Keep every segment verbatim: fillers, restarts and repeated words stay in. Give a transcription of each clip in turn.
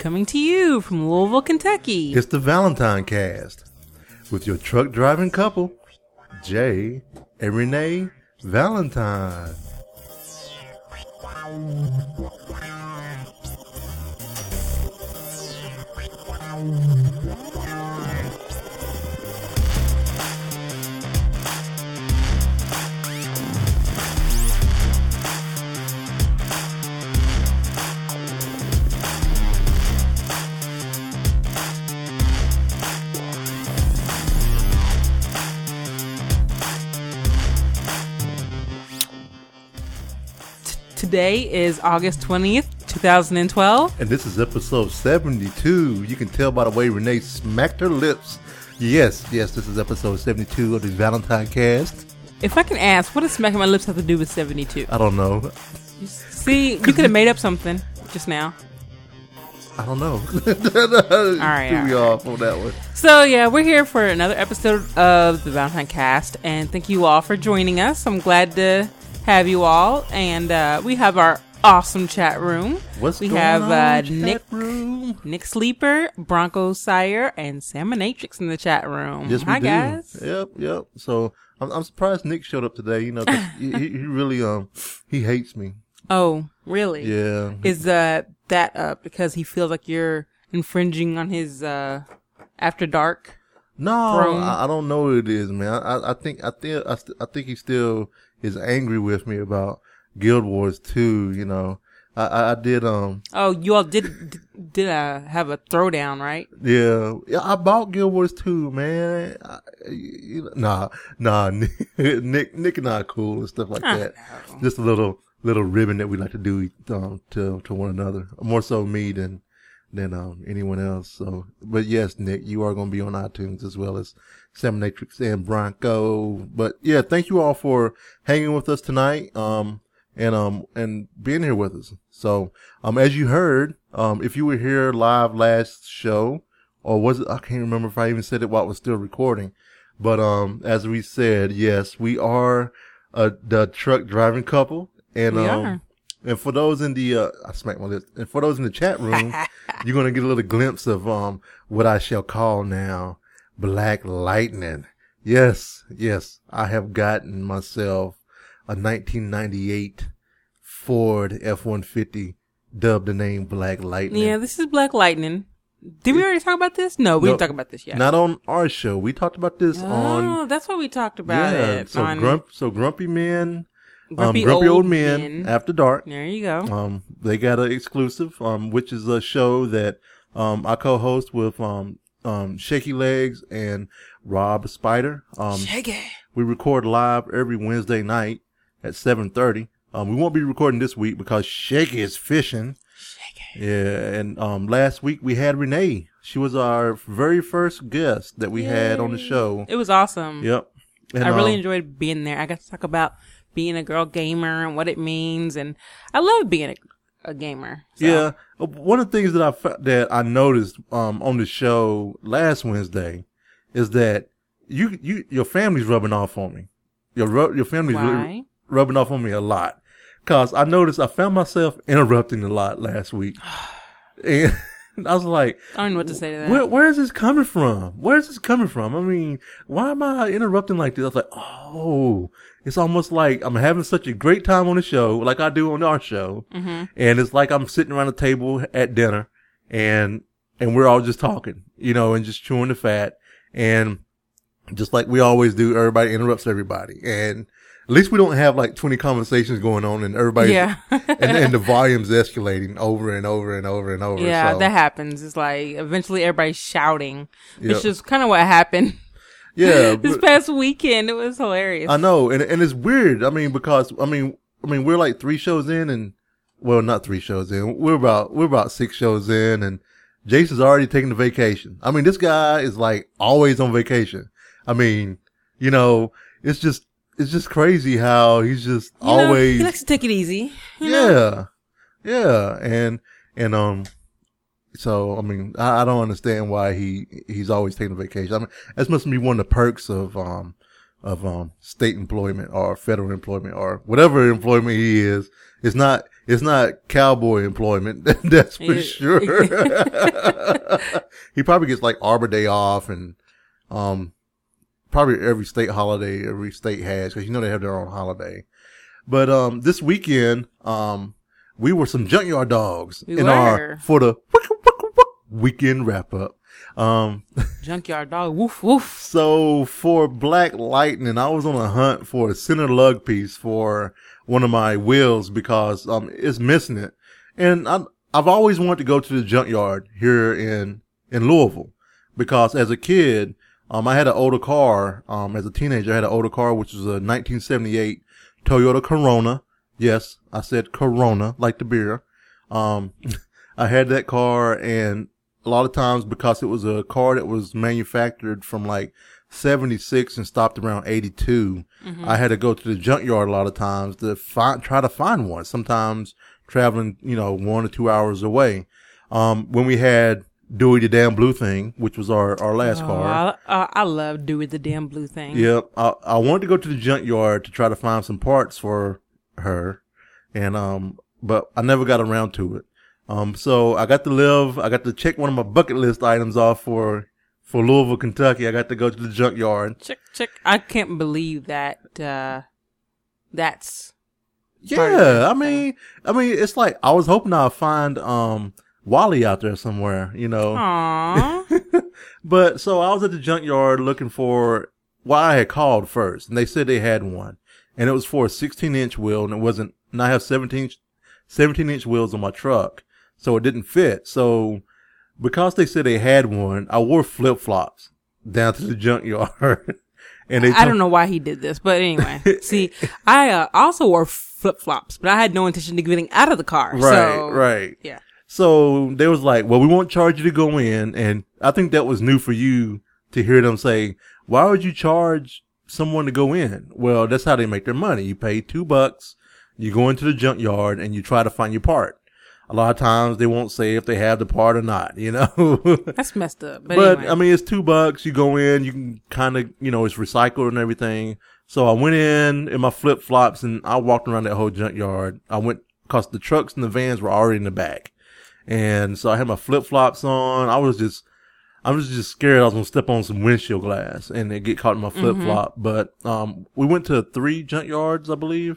Coming to you from Louisville, Kentucky. It's the Valentine Cast with your truck driving couple, Jay and Renee Valentine. Today is August twentieth, twenty twelve. And this is episode seventy-two. You can tell by the way Renee smacked her lips. Yes, yes, this is episode seventy-two of the Valentine Cast. If I can ask, what does smacking my lips have to do with seventy-two? I don't know. See, you could have made up something just now. I don't know. all right. Threw me all off right. on that one. So, yeah, we're here for another episode of the Valentine Cast. And thank you all for joining us. I'm glad to have you all, and uh, we have our awesome chat room. What's we going have on, uh, chat Nick, room? Nick Sleeper, Bronco Sire, and Salmonatrix in the chat room. Yes, we Hi, do. guys. Yep, yep. So I'm, I'm surprised Nick showed up today. You know, 'cause he, he he really um he hates me. Oh, really? Yeah. Is uh, that uh, because he feels like you're infringing on his uh, After Dark? No, I, I don't know what it is, man. I, I think I think I, st- I think he still is angry with me about Guild Wars two. You know, I, I, I did um. Oh, you all did did uh, have a throwdown, right? Yeah, yeah. I bought Guild Wars two, man. I, you know, nah, nah. Nick, Nick and I are cool and stuff like that. Just a little little ribbon that we like to do um, to to one another. More so me than. than um, anyone else. So, but yes, Nick, you are going to be on iTunes as well as Salmonatrix and Bronco. But yeah, thank you all for hanging with us tonight, um, and um, and being here with us. So, um, as you heard, um, if you were here live last show, or was it? I can't remember if I even said it while it was still recording. But um, as we said, yes, we are uh, the truck driving couple, and we um. are. And for those in the, uh, I smacked my lips. And for those in the chat room, you're going to get a little glimpse of, um, what I shall call now Black Lightning. Yes, yes, I have gotten myself a nineteen ninety-eight Ford F one fifty dubbed the name Black Lightning. Yeah, this is Black Lightning. Did we already talk about this? No, we No, didn't talk about this yet. Not on our show. We talked about this oh, on. Oh, that's why we talked about yeah, it. So on grump, so Grumpy Men. Grumpy, um, Grumpy Old, Old Men, Men After Dark. There you go. Um, they got an exclusive, um, which is a show that, um, I co-host with, um, um, Shaky Legs and Rob Spider. Um, Shaky. We record live every Wednesday night at seven thirty. Um, we won't be recording this week because Shaky is fishing. Shaky. Yeah. And, um, last week we had Renee. She was our very first guest that we Yay. had on the show. It was awesome. Yep. And, I really um, enjoyed being there. I got to talk about being a girl gamer and what it means, and I love being a, a gamer. So. Yeah, one of the things that I fa- that I noticed um on the show last Wednesday is that you you your family's rubbing off on me. Your ru- your family's really rubbing off on me a lot, cause I noticed I found myself interrupting a lot last week, and I was like, I don't know what to say to that. Where, where is this coming from? Where is this coming from? I mean, why am I interrupting like this? I was like, oh, it's almost like I'm having such a great time on the show, like I do on our show. Mm-hmm. And it's like I'm sitting around the table at dinner and, and we're all just talking, you know, and just chewing the fat. And just like we always do, everybody interrupts everybody. And at least we don't have like twenty conversations going on and everybody's, yeah. and, and the volume's escalating over and over and over and over. Yeah, so. that happens. It's like eventually everybody's shouting. Yep. It's just kind of what happened. Yeah. this past weekend, it was hilarious. I know. And, and it's weird. I mean, because, I mean, I mean, we're like three shows in and, well, not three shows in. We're about, we're about six shows in and Jason's already taking the vacation. I mean, this guy is like always on vacation. I mean, you know, it's just, it's just crazy how he's just you always. Know, he likes to take it easy. Yeah. Know? Yeah. And, and, um, so, I mean, I, I don't understand why he, he's always taking a vacation. I mean, that must be one of the perks of, um, of, um, state employment or federal employment or whatever employment he is. It's not, it's not cowboy employment. That's for sure. He probably gets like Arbor Day off and, um, probably every state holiday, every state has, cause you know they have their own holiday. But, um, this weekend, um, we were some junkyard dogs we in were. our, for the weekend wrap up. Um, junkyard dog, woof, woof. So for Black Lightning, I was on a hunt for a center lug piece for one of my wheels because, um, it's missing it. And I, I've always wanted to go to the junkyard here in, in Louisville because as a kid, um, I had an older car. Um, as a teenager, I had an older car, which was a nineteen seventy-eight Toyota Corona. Yes, I said Corona, like the beer. Um, I had that car, and a lot of times because it was a car that was manufactured from like seventy-six and stopped around eighty-two, mm-hmm. I had to go to the junkyard a lot of times to find, try to find one. Sometimes traveling, you know, one or two hours away. Um, when we had Dewey the Damn Blue Thing, which was our, our last oh, car. I, I love Dewey the Damn Blue Thing. Yep. I, I wanted to go to the junkyard to try to find some parts for her. And, um, but I never got around to it. Um, so I got to live, I got to check one of my bucket list items off for, for Louisville, Kentucky. I got to go to the junkyard. Check, check. I can't believe that, uh, that's. Yeah. I mean, I mean, it's like, I was hoping I'd find, um, Wally out there somewhere, you know. Aww. But so I was at the junkyard looking for, well, I had called first and they said they had one and it was for a sixteen inch wheel and it wasn't, and I have seventeen, seventeen inch wheels on my truck. So it didn't fit. So because they said they had one, I wore flip flops down to the junkyard. And they I don't know why he did this, but anyway. See, I uh, also wore flip flops, but I had no intention of getting out of the car. Right, so, right. Yeah. So they was like, well, we won't charge you to go in. And I think that was new for you to hear them say, why would you charge someone to go in? Well, that's how they make their money. You pay two bucks, you go into the junkyard and you try to find your part. A lot of times they won't say if they have the part or not, you know. That's messed up. But, but anyway. I mean, it's two bucks. You go in, you can kind of, you know, it's recycled and everything. So I went in in my flip flops and I walked around that whole junkyard. I went, cause the trucks and the vans were already in the back. And so I had my flip flops on. I was just, I was just scared I was going to step on some windshield glass and it get caught in my flip flop. Mm-hmm. But, um, we went to three junkyards, I believe.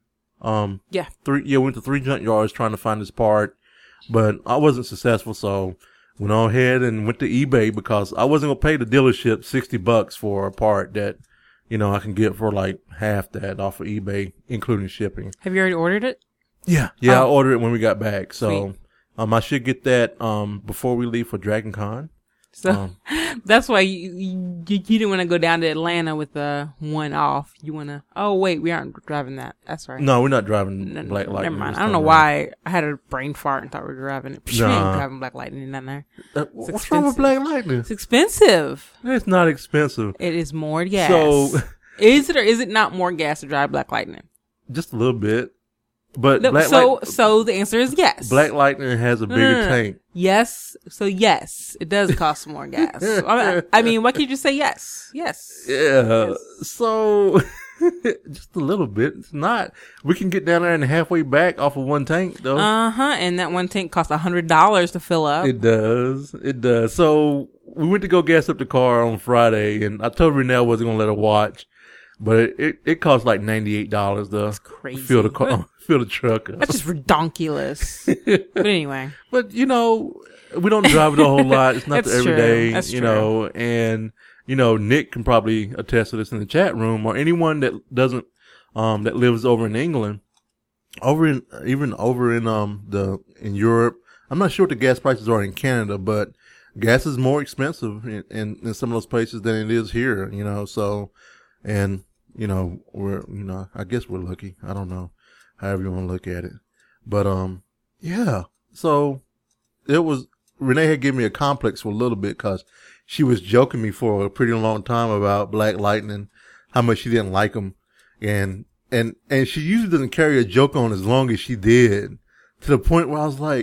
Um, yeah, three, yeah, went to three junkyards trying to find this part, but I wasn't successful. So went on ahead and went to eBay because I wasn't going to pay the dealership sixty bucks for a part that, you know, I can get for like half that off of eBay, including shipping. Have you already ordered it? Yeah. Yeah. Oh. I ordered it when we got back. So, Sweet. um, I should get that, um, before we leave for Dragon Con. So um, that's why you, you, you didn't want to go down to Atlanta with the one off. You want to, oh wait, we aren't driving that. That's right. No, we're not driving no, Black Lightning. Never mind. I don't know why I had a brain fart and thought we were driving it. Psh, nah. We ain't driving Black Lightning down there. Uh, what's expensive. wrong with Black Lightning? It's expensive. It's not expensive. It is more gas. So is it or is it not more gas to drive Black Lightning? Just a little bit. But no, Black so Light- so the answer is yes. Black Lightning has a bigger mm. tank. Yes. So yes, it does cost more gas. I, mean, I mean, why can't you just say yes? Yes. Yeah. Yes. So just a little bit. It's not. We can get down there and halfway back off of one tank though. Uh huh. And that one tank costs a hundred dollars to fill up. It does. It does. So we went to go gas up the car on Friday, and I told Renelle I wasn't gonna let her watch, but it it, it cost like ninety eight dollars to That's crazy. fill the car. Fill the truck up. That's just redonkulous. But anyway. But, you know, we don't drive it a whole lot. It's not the everyday, That's you true. know, and, you know, Nick can probably attest to this in the chat room, or anyone that doesn't, um, that lives over in England, over in, even over in, um, the, in Europe. I'm not sure what the gas prices are in Canada, but gas is more expensive in, in, in some of those places than it is here, you know, so, and, you know, we're, you know, I guess we're lucky. I don't know. However you want to look at it. But, um, yeah. So it was, Renee had given me a complex for a little bit because she was joking me for a pretty long time about Black Lightning, how much she didn't like him. And, and, and she usually doesn't carry a joke on as long as she did, to the point where I was like,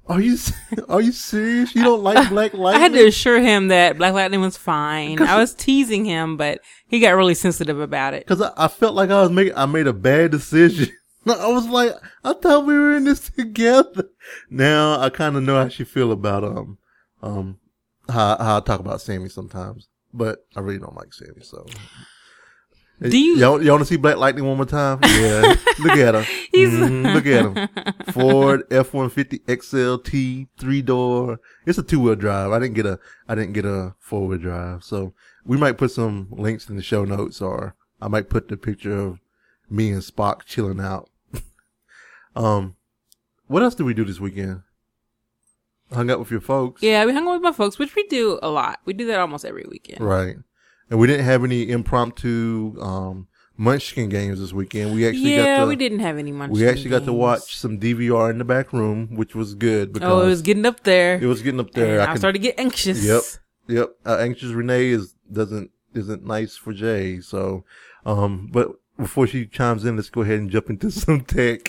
Are you are you serious? You don't like Black Lightning? I had to assure him that Black Lightning was fine. I was teasing him, but he got really sensitive about it. Because I, I felt like I was making, I made a bad decision. I was like, I thought we were in this together. Now I kind of know how she feel about um um how how I talk about Sammy sometimes, but I really don't like Sammy. So, do you y'all, y'all want to see Black Lightning one more time? Yeah, look at her. Mm-hmm. Look at him. Ford F one fifty X L T three door. It's a two wheel drive. I didn't get a I didn't get a four wheel drive. So we might put some links in the show notes, or I might put the picture of me and Spock chilling out. um, what else did we do this weekend? Hung out with your folks. Yeah, we hung out with my folks, which we do a lot. We do that almost every weekend. Right. And we didn't have any impromptu um, Munchkin games this weekend. We actually yeah, got to, we didn't have any Munchkin We actually games. got to watch some D V R in the back room, which was good. Because oh, it was getting up there. It was getting up there. And I, I can, started to get anxious. Yep. Yep. Uh, anxious Renee is doesn't isn't nice for Jay. So, um, but before she chimes in, let's go ahead and jump into some tech.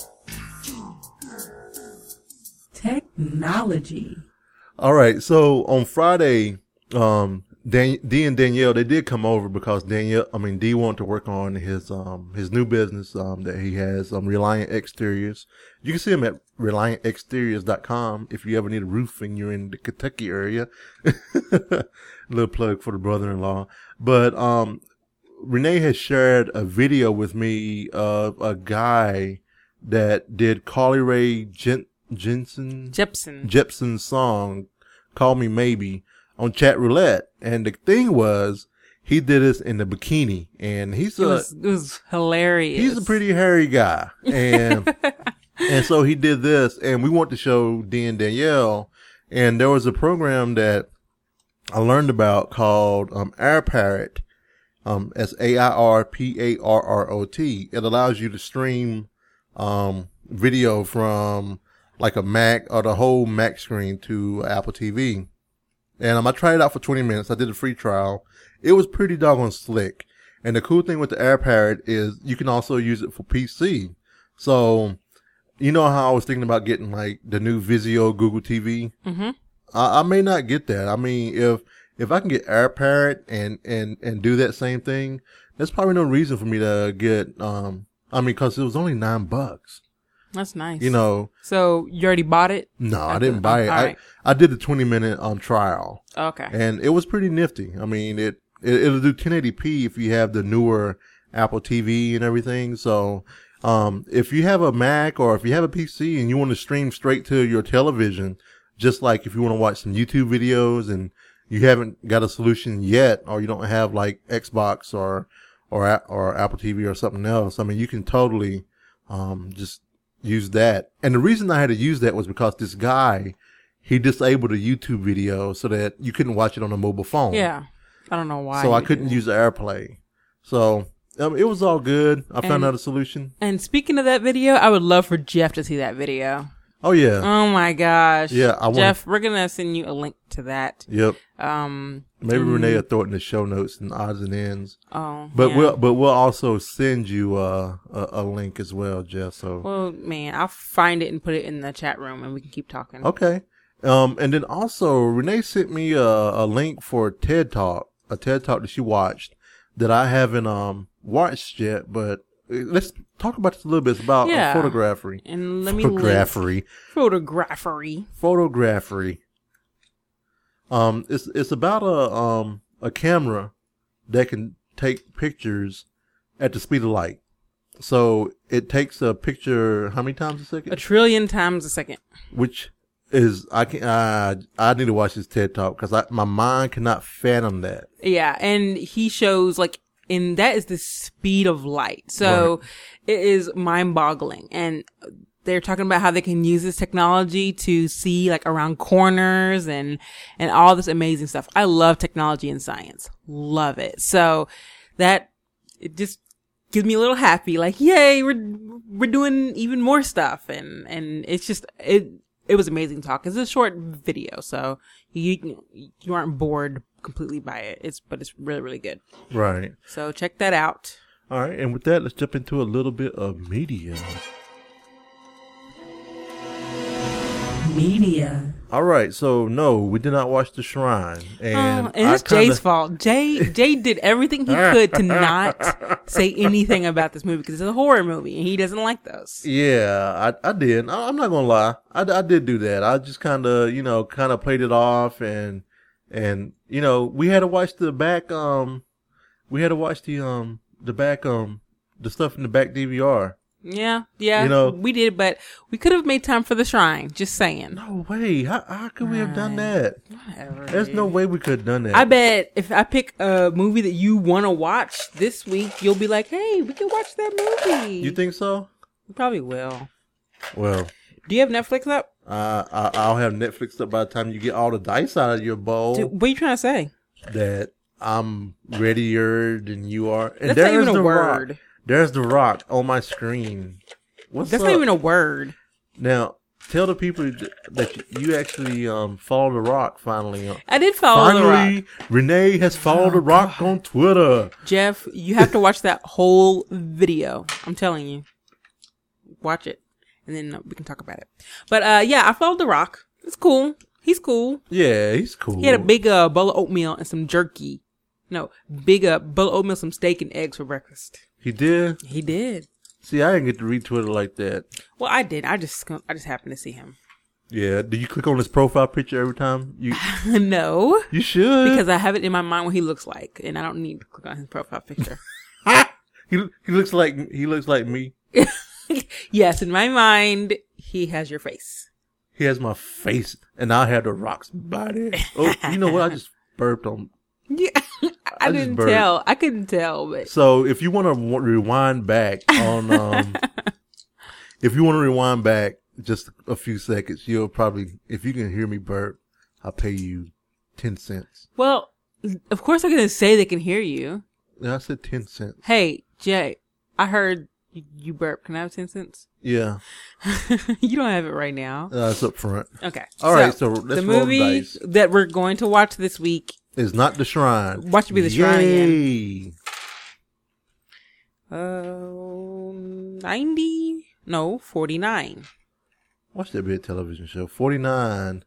Technology. All right. So on Friday, um, Dan, D and Danielle, they did come over because Danielle, I mean, D wanted to work on his, um, his new business, um, that he has, um, Reliant Exteriors. You can see him at reliant exteriors dot com if you ever need a roof and you're in the Kentucky area. A little plug for the brother-in-law. But, um, Renee has shared a video with me of a guy that did Carly Rae Jen- Jensen Jepsen. Jepsen's song, Call Me Maybe, on Chat Roulette. And the thing was, he did this in the bikini, and he's It a, was, it was hilarious. he's a pretty hairy guy. And, and so he did this, and we want to show Dee and Danielle, and there was a program that I learned about called, um, AirParrot, um, as A I R P A R R O T. It allows you to stream, um, video from like a Mac or the whole Mac screen to Apple T V. And um, I tried it out for twenty minutes. I did a free trial. It was pretty doggone slick. And the cool thing with the AirParrot is you can also use it for P C. So, you know how I was thinking about getting like the new Vizio Google T V? Mm-hmm. I, I may not get that. I mean, if, if I can get AirParrot and, and, and do that same thing, there's probably no reason for me to get, um, I mean, cause it was only nine bucks. That's nice. You know. So you already bought it? No, I didn't buy it. I, right. I did the twenty minute um trial. Okay. And it was pretty nifty. I mean, it, it it'll do ten eighty p if you have the newer Apple T V and everything. So, um, if you have a Mac or if you have a P C and you want to stream straight to your television, just like if you want to watch some YouTube videos and you haven't got a solution yet, or you don't have like Xbox or or or Apple T V or something else, I mean, you can totally um just use that. And the reason I had to use that was because this guy, he disabled a YouTube video so that you couldn't watch it on a mobile phone. Yeah. I don't know why. So I couldn't use the AirPlay. So um, it was all good. I found And- out a solution. And speaking of that video, I would love for Jeff to see that video. Oh yeah. Oh my gosh. Yeah, I wanna- Jeff, we're gonna send you a link to that. Yep. Um Maybe mm, Renee will throw it in the show notes and odds and ends. Oh. But yeah. we'll but we'll also send you uh, a a link as well, Jeff. So Well, man, I'll find it and put it in the chat room and we can keep talking. okay. Um and then also Renee sent me a a link for a TED Talk, a TED Talk that she watched that I haven't um watched yet, but let's talk about this a little bit. It's about Yeah. uh, photography. And let me link Photography. photography. Photography. Um, it's it's about a um a camera that can take pictures at the speed of light. So it takes a picture how many times a second? A trillion times a second. Which is I can I I need to watch this TED Talk because I my mind cannot fathom that. Yeah, and he shows like, and that is the speed of light. So Right. it is mind boggling. And they're talking about how they can use this technology to see like around corners and, and all this amazing stuff. I love technology and science. Love it. So that, it just gives me a little happy, like, yay, we're, we're doing even more stuff. And, and it's just, it, it was amazing talk. It's a short video, so you, you aren't bored completely by it. It's, but it's really, really good. Right. So check that out. All right. And with that, let's jump into a little bit of media. Media. All right, so no, we did not watch The Shrine, and, oh, and it's kinda... Jay's fault. Jay Jay did everything he could to not say anything about this movie because it's a horror movie and he doesn't like those. Yeah, I I did. I, I'm not gonna lie, I, I did do that. I just kind of you know kind of played it off, and and you know we had to watch the back um we had to watch the um the back um the stuff in the back D V R. Yeah, yeah, you know, we did, but we could have made time for The Shrine. Just saying. No way. How, how could we have done that? Whatever. There's no way we could have done that. I bet if I pick a movie that you want to watch this week, you'll be like, "Hey, we can watch that movie." You think so? You probably will. Well, do you have Netflix up? Uh, I, I'll have Netflix up by the time you get all the dice out of your bowl. Dude, what are you trying to say? That I'm readier than you are. And That's not even a word. Rock. There's The Rock on my screen. What's That's up? not even a word. Now, tell the people that you actually um, follow The Rock finally. I did follow finally, The Rock. Renee has followed oh, The Rock God. on Twitter. Jeff, you have to watch that whole video. I'm telling you. Watch it. And then uh, we can talk about it. But uh, yeah, I followed The Rock. It's cool. He's cool. Yeah, he's cool. He had a big uh, bowl of oatmeal and some jerky. No, big uh, bowl of oatmeal, some steak and eggs for breakfast. He did? He did. See, I didn't get to read Twitter like that. Well, I did. I just I just happened to see him. Yeah. Do you click on his profile picture every time? You No. You should. Because I have it in my mind what he looks like, and I don't need to click on his profile picture. he he looks like he looks like me. Yes, in my mind, he has your face. He has my face, and I have The Rock's body. Oh, you know what? I just burped on. Yeah, I, I didn't burped. tell. I couldn't tell, but so if you want to rewind back on, um, if you want to rewind back just a few seconds, you'll probably, if you can hear me burp, I'll pay you ten cents. Well, of course I'm gonna say they can hear you. Yeah, I said ten cents. Hey, Jay, I heard you burp. Can I have ten cents? Yeah. You don't have it right now. Uh, it's up front. Okay. All so, right. So let's the roll movie the dice. that we're going to watch this week is not The Shrine. Watch it be The Yay. Shrine again. Uh, ninety? No, forty-nine. Watch that be a television show. forty-nine.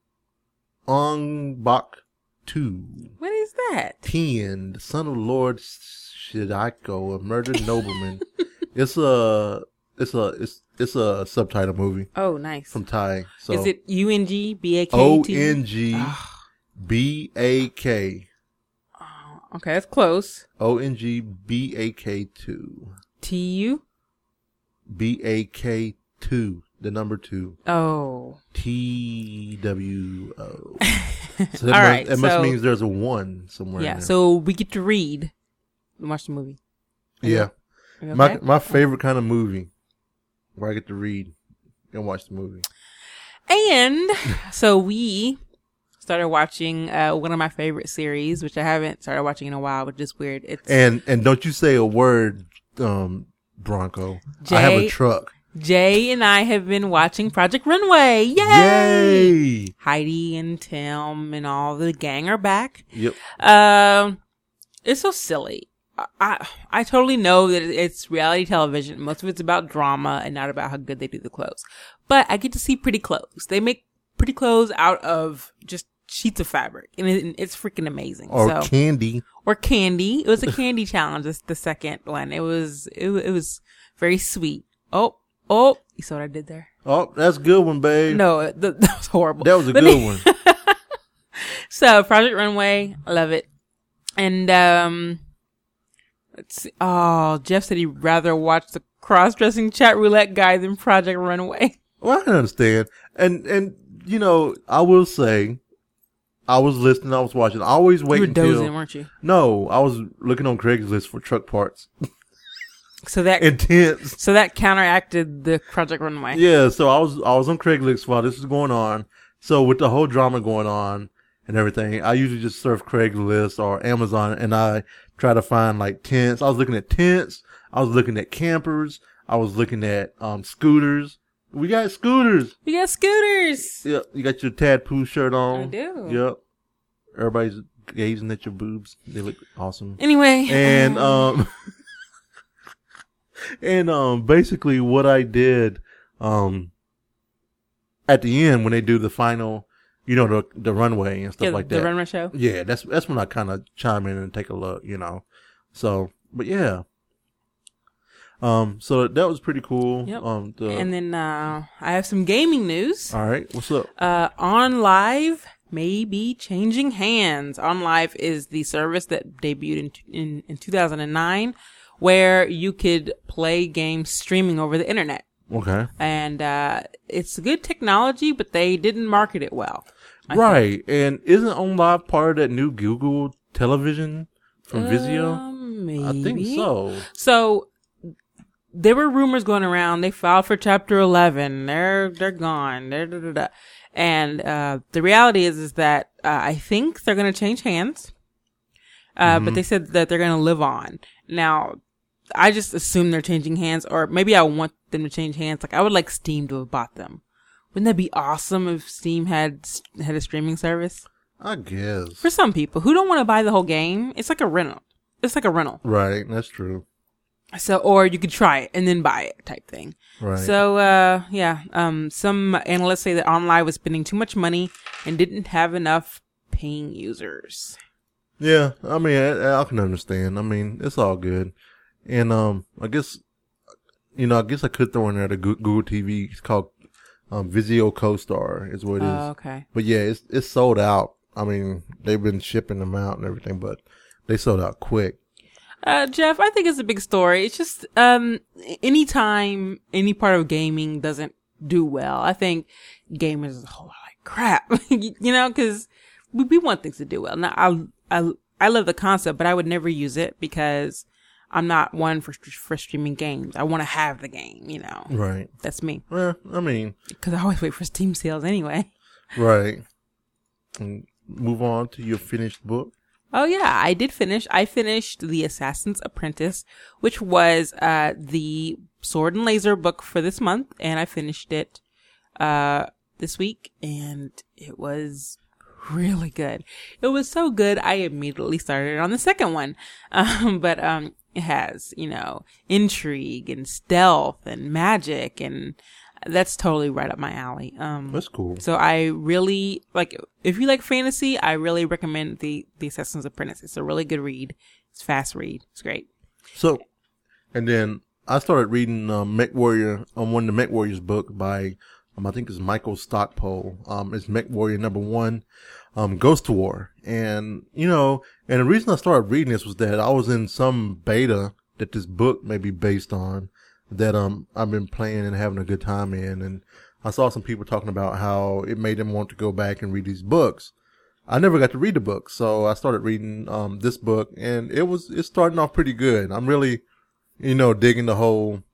Ong Bak two. What is that? ten. The son of Lord Shidako, a murdered nobleman. It's a, it's a, it's, it's a subtitle movie. Oh, nice. From Thai. So is it U N G B A K T? O N G B A K. Oh, okay, that's close. O N G B A K two. T U? B A K two. The number two. Oh. T W O. So that, All must, right, that must so, means there's a one somewhere. Yeah, in there. so we get to read and watch the movie. Yeah. Okay? My my favorite kind of movie where I get to read and watch the movie. And so we started watching uh, one of my favorite series, which I haven't started watching in a while, which is weird. It's And and don't you say a word, um, Bronco. Jay, I have a truck. Jay and I have been watching Project Runway. Yay! Yay! Heidi and Tim and all the gang are back. Yep. Um, it's so silly. I I totally know that it's reality television. Most of it's about drama and not about how good they do the clothes. But I get to see pretty clothes. They make pretty clothes out of just sheets of fabric, and it, it's freaking amazing. Or so, candy. Or candy. It was a candy challenge. This the second one. It was it, it was very sweet. Oh oh, you saw what I did there? Oh, that's a good one, babe. No, th- that was horrible. That was a But good one. So Project Runway, I love it, and um. Let's see. Oh, Jeff said he'd rather watch the cross-dressing chat roulette guy than Project Runway. Well, I can understand. And, and, you know, I will say, I was listening, I was watching. I always wait You were until. dozing, weren't you? No, I was looking on Craigslist for truck parts. So that Intense. So that counteracted the Project Runway. Yeah, so I was, I was on Craigslist while this was going on. So with the whole drama going on and everything, I usually just surf Craigslist or Amazon and I try to find like tents. I was looking at tents. I was looking at campers. I was looking at, um, scooters. We got scooters. We got scooters. Yep. You got your Tad Pooh shirt on. I do. Yep. Everybody's gazing at your boobs. They look awesome. Anyway. And, um, and, um, basically what I did, um, at the end when they do the final, you know, the the runway and stuff Yeah, like the that. runway show. Yeah, that's that's when I kind of chime in and take a look, you know. So, but yeah. Um, so that was pretty cool. Yep. Um, the, And then uh, I have some gaming news. all right, what's up? Uh, OnLive may be changing hands. OnLive is the service that debuted in in, in two thousand nine, where you could play games streaming over the internet. Okay. And uh, it's good technology, but they didn't market it well. I Right, and isn't OnLive part of that new Google television from think. Vizio? Um, maybe. I think so. So there were rumors going around. They filed for Chapter eleven. They're they're gone. They're da, da, da. And uh, the reality is is that uh, I think they're going to change hands. Uh, Mm-hmm. But they said that they're going to live on. Now, I just assume they're changing hands, or maybe I want them to change hands. Like I would like Steam to have bought them. Wouldn't that be awesome if Steam had had a streaming service? I guess. For some people who don't want to buy the whole game, it's like a rental. It's like a rental. Right, that's true. So, or you could try it and then buy it type thing. Right. So, uh, yeah, um, some analysts say that OnLive was spending too much money and didn't have enough paying users. Yeah, I mean, I, I can understand. I mean, it's all good. And, um, I guess, you know, I guess I could throw in there the Goo- Google T V. It's called, um, Vizio CoStar is what it is. Oh, okay. But yeah, it's, it's sold out. I mean, they've been shipping them out and everything, but they sold out quick. Uh, Jeff, I think it's a big story. It's just, um, anytime any part of gaming doesn't do well, I think gamers is a whole lot like crap, you know, cause we, we want things to do well. Now, I, I, I love the concept, but I would never use it because I'm not one for, for streaming games. I want to have the game, you know. Right. That's me. Well, I mean, Cause I always wait for Steam sales anyway. right. And move on to your finished book. Oh yeah, I did finish. I finished The Assassin's Apprentice, which was uh the Sword and Laser book for this month, and I finished it uh this week, and it was really good. It was so good, I immediately started on the second one. Um, but um, it has, you know, intrigue and stealth and magic, and that's totally right up my alley. Um, That's cool. So I really like, if you like fantasy, I really recommend the, the Assassin's Apprentice. It's a really good read. It's a fast read. It's great. So, and then I started reading um, Mech Warrior, um, one of the Mech Warriors book by, um, I think it's Michael Stockpole. Um, it's Mech Warrior number one, um, Ghost War. And, you know, and the reason I started reading this was that I was in some beta that this book may be based on that, um, I've been playing and having a good time in. And I saw some people talking about how it made them want to go back and read these books. I never got to read the book, so I started reading, um, this book, and it was, it's starting off pretty good. I'm really, you know, digging the whole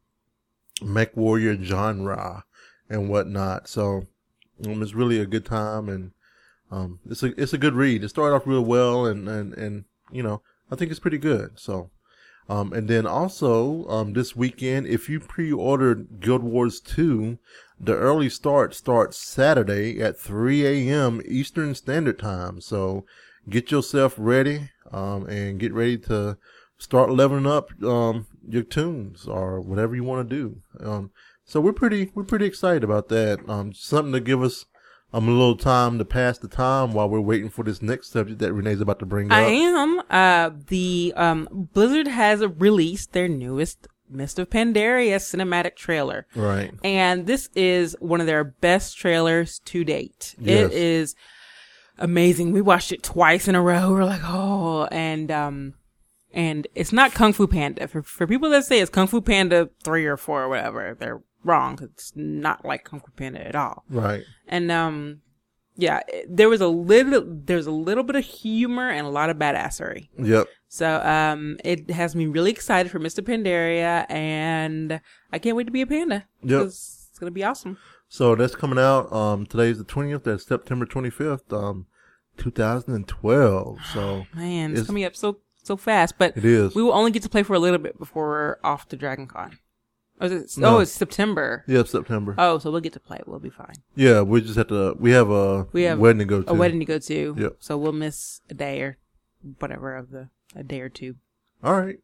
Mech Warrior genre and whatnot. So, um, it's really a good time, and, um, it's a, it's a good read. It started off real well, and, and, and, you know, I think it's pretty good. So, um, and then also, um, this weekend, if you pre-ordered Guild Wars two, the early start starts Saturday at three a.m. Eastern Standard Time. So get yourself ready, um, and get ready to start leveling up, um, your tunes or whatever you want to do. Um, so we're pretty, we're pretty excited about that. Um, something to give us, um, a little time to pass the time while we're waiting for this next subject that Renee's about to bring I up. am. Uh, the, um, Blizzard has released their newest Mist of Pandaria cinematic trailer. Right. And this is one of their best trailers to date. Yes. It is amazing. We watched it twice in a row. We're like, oh, and, um, and it's not Kung Fu Panda. For, for people that say it's Kung Fu Panda three or four or whatever, they're wrong. It's not like Kung Fu Panda at all. Right. And, um, yeah, there was a little, there's a little bit of humor and a lot of badassery. Yep. So, um, it has me really excited for Mister Pandaria, and I can't wait to be a panda. Yep. It's, it's gonna be awesome. So that's coming out, um, today's the twentieth, that's September twenty-fifth, um, two thousand twelve. So. Man, it's, It's- coming up so, so fast, but It is. we will only get to play for a little bit before we're off to Dragon Con. Oh, is it, No. oh, it's September. Yeah, September. Oh, so we'll get to play. We'll be fine. Yeah, we just have to, we have a We have wedding to go to. A wedding to go to. Yep. So we'll miss a day or whatever of the, a day or two. All right.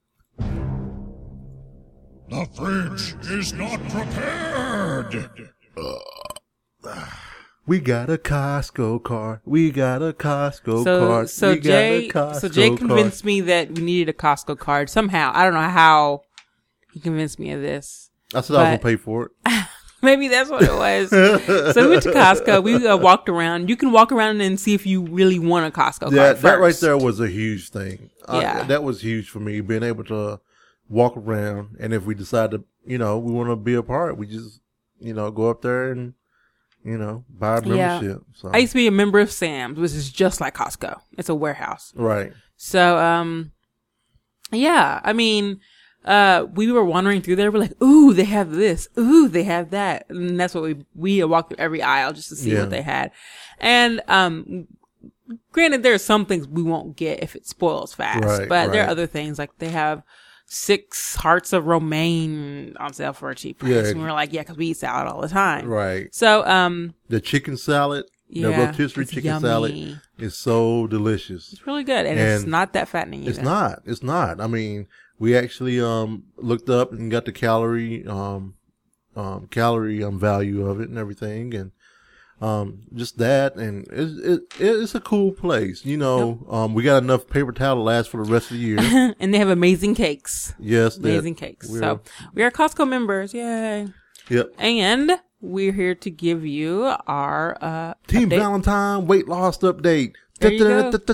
The fridge is not prepared. We got a Costco card. We got a Costco so, card. So we Jay, got a Costco so Jay card. convinced me that we needed a Costco card somehow. I don't know how he convinced me of this. I said I was gonna pay for it. Maybe that's what it was. So we went to Costco. We uh, walked around. You can walk around and see if you really want a Costco Yeah, card first. that right there was a huge thing. Yeah. I, that was huge for me, being able to walk around. And if we decide to, you know, we want to be a part, we just, you know, go up there and, you know, buy a membership. Yeah. So. I used to be a member of Sam's, which is just like Costco. It's a warehouse. Right. So, um, yeah, I mean, uh, we were wandering through there. We're like, ooh, they have this. Ooh, they have that. And that's what we, we walked through every aisle just to see Yeah. what they had. And, um, granted, there are some things we won't get if it spoils fast, Right, but there are right. other things like they have six hearts of romaine on sale for a cheap price. Yeah. And we we're like, yeah, cause we eat salad all the time. Right. So, um, The chicken salad, yeah, the rotisserie it's chicken yummy. salad is so delicious. It's really good. And, it's And not that fattening either. It's not. It's not. I mean, we actually um looked up and got the calorie um um calorie um value of it and everything, and um just that, and it's it, it's a cool place. You know, yep. um we got enough paper towel to last for the rest of the year. And they have amazing cakes. Yes, amazing cakes. So we are Costco members. Yay. Yep. And we're here to give you our uh Team update. Valentine weight loss update. There you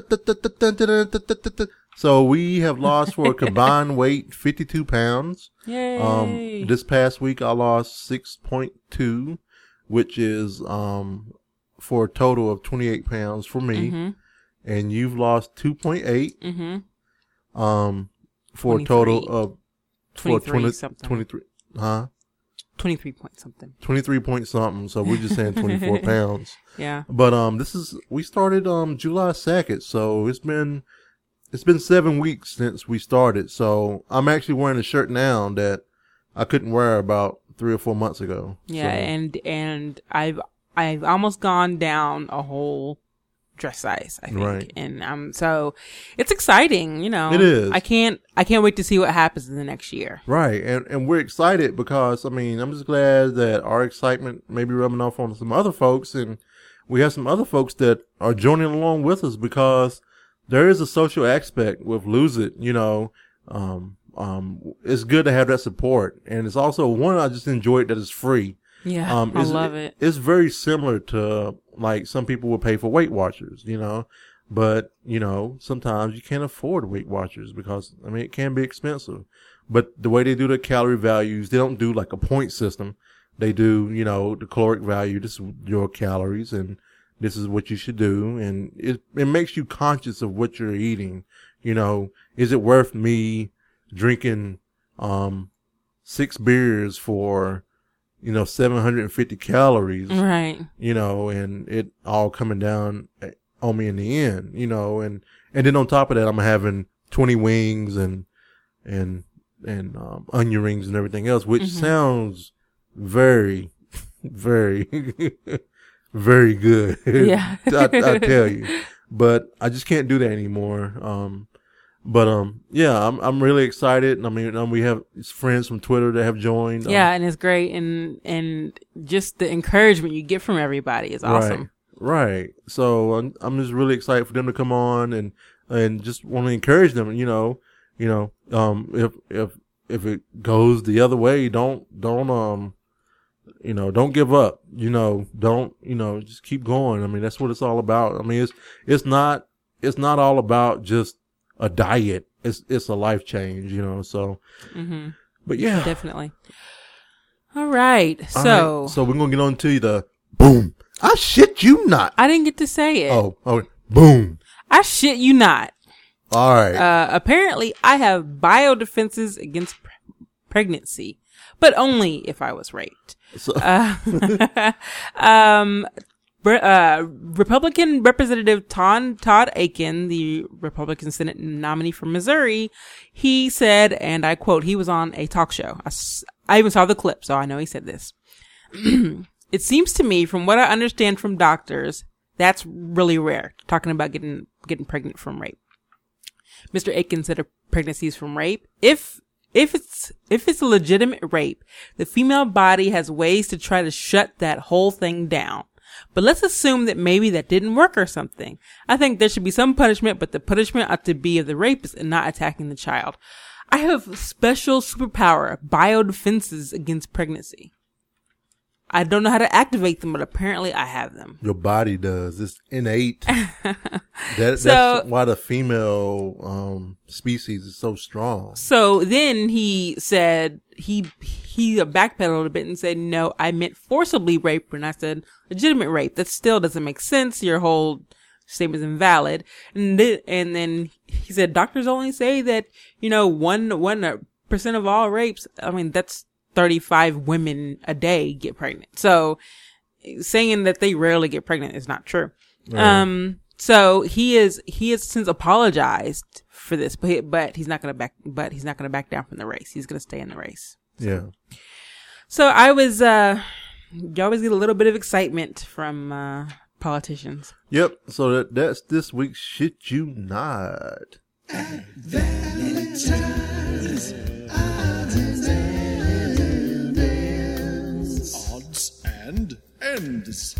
go. So we have lost for a combined weight fifty-two pounds. Yay. Um, this past week I lost six point two, which is um for a total of twenty-eight pounds for me. Mm-hmm. And you've lost two point eight. Mm-hmm. Um, for a total of for twenty-three twenty, something. twenty-three, huh? twenty-three point something. twenty-three point something. So we're just saying twenty-four pounds. Yeah. But um, this is we started um July second, so it's been it's been seven weeks since we started. So I'm actually wearing a shirt now that I couldn't wear about three or four months ago. Yeah, so. and and I've I've almost gone down a whole dress size, I think. Right. And um so it's exciting, you know. It is. I can't I can't wait to see what happens in the next year. Right. And and we're excited because I mean, I'm just glad that our excitement may be rubbing off on some other folks, and we have some other folks that are joining along with us, because there is a social aspect with Lose It, you know. Um um it's good to have that support, and it's also one I just enjoyed that it's free. Yeah. Um, I love it. It's very similar to, like, some people would pay for Weight Watchers, you know, but, you know, sometimes you can't afford Weight Watchers because, I mean, it can be expensive. But the way they do the calorie values, they don't do like a point system. They do, you know, the caloric value. This is your calories, and this is what you should do. And it, it makes you conscious of what you're eating. You know, is it worth me drinking, um, six beers for, you know, seven hundred fifty calories, Right. you know, and it all coming down on me in the end, you know, and, and then on top of that, I'm having twenty wings and, and, and, um, onion rings and everything else, which Mm-hmm. sounds very, very, very good. Yeah. I, I tell you, but I just can't do that anymore. Um, But, um, yeah, I'm, I'm really excited. I mean, um, we have friends from Twitter that have joined. Um, Yeah, and it's great. And, and just the encouragement you get from everybody is awesome. Right. Right. So I'm, I'm just really excited for them to come on, and, and just want to encourage them, you know, you know, um, if, if, if it goes the other way, don't, don't, um, you know, don't give up, you know, don't, you know, just keep going. I mean, that's what it's all about. I mean, it's, it's not, it's not all about just a diet. It's, it's a life change, you know, so, Mm-hmm. but yeah. Definitely. All right. All So, right, so we're going to get on to the boom. I shit you not. I didn't get to say it. Oh, oh, boom. I shit you not. All right. Uh, apparently I have biodefenses against pre- pregnancy, but only if I was raped. So, Uh, um, Uh, Republican Representative Ton, Todd Akin, the Republican Senate nominee from Missouri, he said, and I quote, he was on a talk show. I, s- I even saw the clip, so I know he said this. It seems to me, from what I understand from doctors, that's really rare. Talking about getting, getting pregnant from rape. Mister Akin said a pregnancy is from rape. If if it's, if it's a legitimate rape, the female body has ways to try to shut that whole thing down. But let's assume that maybe that didn't work or something. I think there should be some punishment, but the punishment ought to be of the rapist and not attacking the child. I have special superpower, biodefenses against pregnancy. I don't know how to activate them, but apparently I have them. Your body does. It's innate. that, so, that's why the female um, species is so strong. So then he said, he he backpedaled a bit and said, no, I meant forcibly rape. And I said, legitimate rape. That still doesn't make sense. Your whole statement is invalid. And, th- and then he said, doctors only say that, you know, one one percent of all rapes. I mean, that's thirty-five women a day get pregnant. So saying that they rarely get pregnant is not true. Right. Um, so he is, he has since apologized for this, but, he, but he's not going to back, but he's not going to back down from the race. He's going to stay in the race. So. Yeah. So I was, uh, you always get a little bit of excitement from, uh, politicians. Yep. So that, that's this week's Shit You Not. Valentine's. And ends.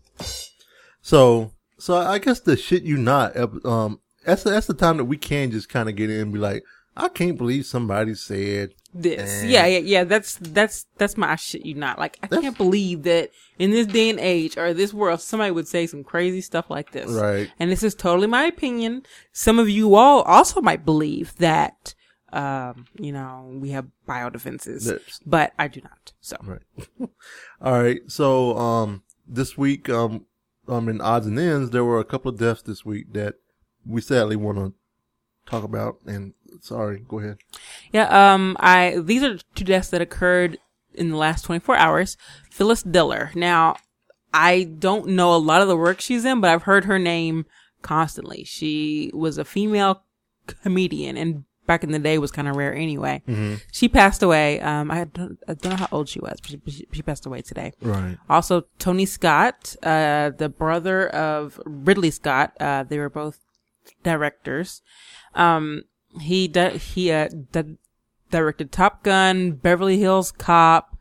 So, so I guess the Shit You Not, um, that's that's the time that we can just kind of get in and be like, I can't believe somebody said this. Yeah, yeah, yeah. That's that's that's my Shit You Not. Like, I can't believe that in this day and age or this world, somebody would say some crazy stuff like this. Right. And this is totally my opinion. Some of you all also might believe that. Um, you know, we have biodefenses, That's, but I do not. So, right. All right. So, um, this week, um, um, in odds and ends, there were a couple of deaths this week that we sadly want to talk about. And sorry, go ahead. Yeah. Um, I, these are two deaths that occurred in the last twenty-four hours. Phyllis Diller. Now, I don't know a lot of the work she's in, but I've heard her name constantly. She was a female comedian and back in the day was kind of rare anyway. Mm-hmm. She passed away. Um, I don't, I don't know how old she was, but she, she, she passed away today. Right. Also, Tony Scott, uh, the brother of Ridley Scott, uh, they were both directors. Um, he, di- he, uh, di- directed Top Gun, Beverly Hills Cop,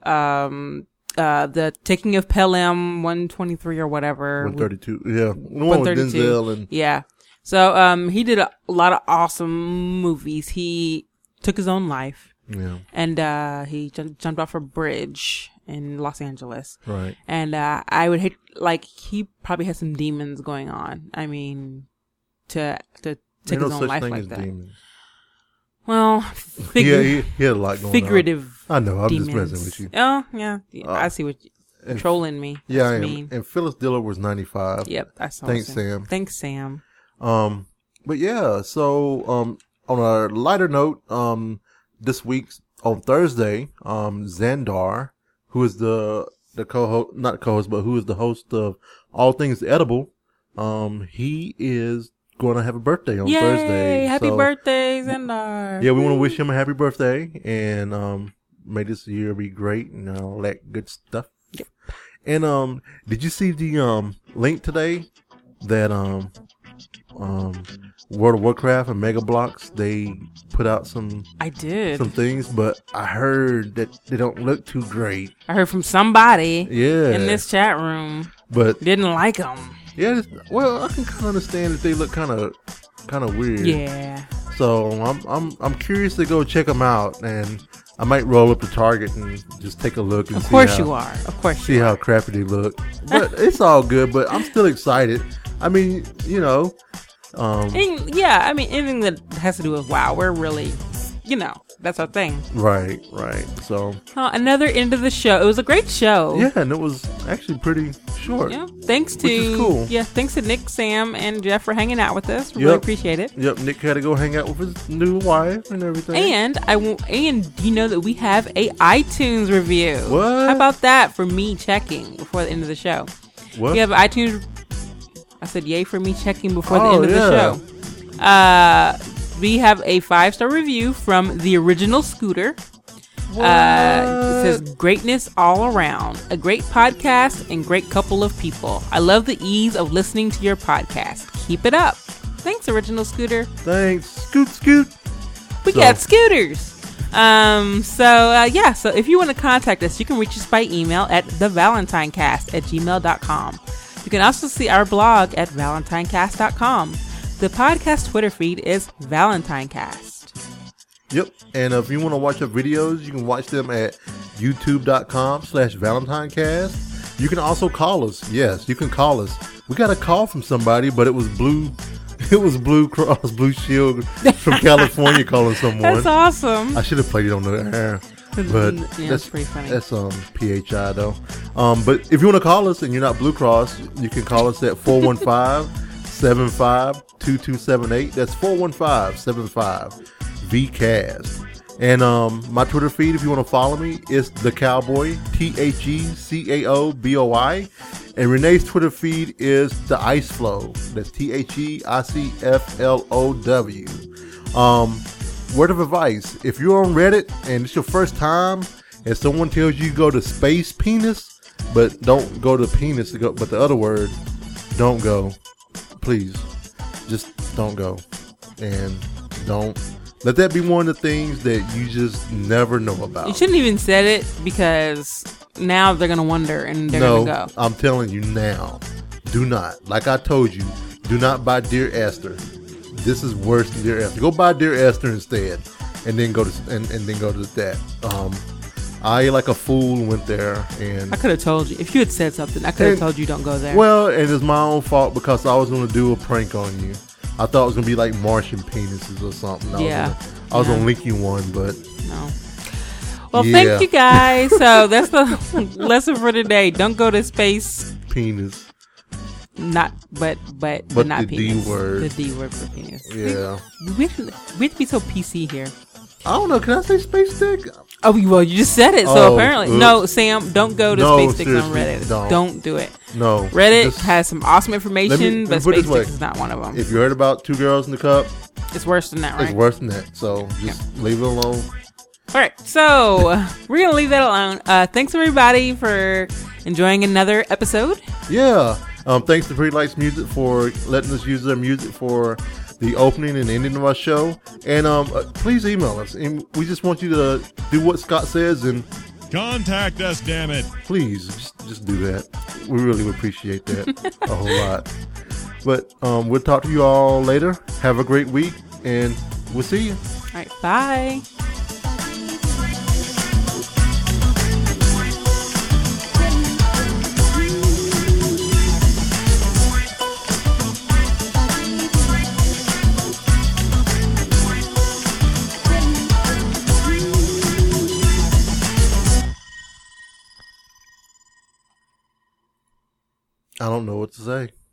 um, uh, the Taking of Pelham one twenty-three or whatever. one thirty-two. Yeah. one thirty-two. Denzel and yeah. So, um, he did a, a lot of awesome movies. He took his own life. Yeah. And, uh, he j- jumped off a bridge in Los Angeles. Right. And, uh, I would hate, like, he probably has some demons going on. I mean, to, to take his no own life thing like as that. Demons. Well, fig- yeah, he, he had a lot going figurative on. I know, I'm demons. just messing with you. Oh, yeah. yeah Uh, I see what you, and, trolling me. Yeah, That's I am. mean. And Phyllis Diller was ninety-five. Yep, I saw Thanks, Sam. Sam. Thanks, Sam. Um, but yeah, so, um, on a lighter note, um, this week on Thursday, um, Xandar, who is the, the co-host, not co-host, but who is the host of All Things Edible, um, he is going to have a birthday on Yay, Thursday. Happy so, birthday, Xandar. Yeah, we want to wish him a happy birthday and, um, may this year be great and all that good stuff. Yep. And, um, did you see the, um, link today that, um, um, World of Warcraft and Mega Bloks, they put out some I did some things, but I heard that they don't look too great. I heard from somebody yeah. in this chat room, but didn't like them. Yeah, well, I can kind of understand that they look kind of kind of weird. Yeah. So I'm I'm I'm curious to go check them out, and I might roll up to Target and just take a look. And of see course how, you are. Of course. See you how are. crappy they look, but it's all good. But I'm still excited. I mean, you know. Um, and, yeah, I mean, anything that has to do with WoW, we're really, you know, that's our thing. Right, right. So oh, another end of the show. It was a great show. Yeah, and it was actually pretty short. Yeah, thanks to which is cool. Yeah, thanks to Nick, Sam, and Jeff for hanging out with us. We yep. really appreciate it. Yep, Nick had to go hang out with his new wife and everything. And I w- and you know that we have a iTunes review. What? How about that for me checking before the end of the show? What? We have an iTunes. I said yay for me checking before oh, the end of yeah. the show. Uh, we have a five-star review from the original Scooter. What? Uh, it says, greatness all around. A great podcast and great couple of people. I love the ease of listening to your podcast. Keep it up. Thanks, original Scooter. Thanks. Scoot, scoot. We So- got scooters. Um, so, uh, yeah, so if you want to contact us, you can reach us by email at the valentinecast at gmail dot com. You can also see our blog at valentinecast dot com. The podcast Twitter feed is ValentineCast. Yep. And if you want to watch our videos, you can watch them at youtube.com slash ValentineCast. You can also call us. Yes, you can call us. We got a call from somebody, but it was Blue It was Blue Cross Blue Shield from California calling someone. That's awesome. I should have played it on the air. But yeah, that's pretty funny. That's um P H I though. Um, but if you want to call us and you're not Blue Cross, you can call us at four one five, seven five two two seven eight. That's four one five, seven five V C A S. And um my Twitter feed, if you want to follow me, is the Cowboy, T H E C A O B O I. And Renee's Twitter feed is the Ice Flow. That's T H E I C F L O W. Um, word of advice: if you're on Reddit and it's your first time, and someone tells you go to space penis, but don't go to penis to go, but the other word, don't go. Please, just don't go, and don't let that be one of the things that you just never know about. You shouldn't even said it because now they're gonna wonder and they're no, gonna go. I'm telling you now, do not. Like I told you, do not buy Dear Esther. This is worse than Dear Esther. Go buy Dear Esther instead, and then go to and, and then go to that. Um, I like a fool went there, and I could have told you if you had said something. I could have told you don't go there. Well, and it's my own fault because I was gonna do a prank on you. I thought it was gonna be like Martian penises or something. I yeah, was gonna, I was yeah. gonna link you one, but no. Well, yeah. thank you guys. So that's the lesson for today. Don't go to space. Penis. Not, but, but, but, But not the penis. D word. The D word for penis. Yeah. We, we, have to, we have to be so P C here. I don't know. Can I say space stick? Oh, well, you just said it. So Oh, apparently, oops. no, Sam, don't go to No, Space Sticks on seriously, Reddit. don't. Don't do it. No. Reddit Just- has some awesome information, Let me- let but me put it Space this way. Sticks is not one of them. If you heard about Two Girls in the Cup, It's worse than that, right? it's worse than that. So just leave it alone. All right, so we're gonna leave that alone. Uh, thanks everybody for enjoying another episode. Yeah. Um, thanks to Pretty Lights Music for letting us use their music for the opening and ending of our show. And um, uh, please email us. And we just want you to do what Scott says and contact us, damn it. please just, just do that. We really would appreciate that a whole lot. But um, we'll talk to you all later. Have a great week, and we'll see you. All right, bye. I don't know what to say.